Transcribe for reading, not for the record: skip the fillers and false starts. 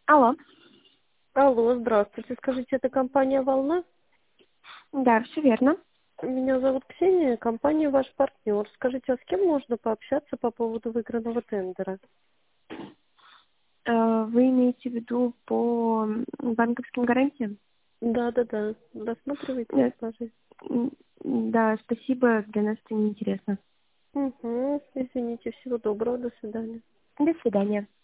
Алло. Алло, здравствуйте. Скажите, это компания «Волна»? Да, все верно. Меня зовут Ксения, компания «Ваш партнер». Скажите, а с кем можно пообщаться по поводу выигранного тендера? Вы имеете в виду по банковским гарантиям? Да. Рассматриваете Нет. предложение? М, Да, спасибо, для нас это неинтересно. Угу, извините, всего доброго, до свидания. До свидания.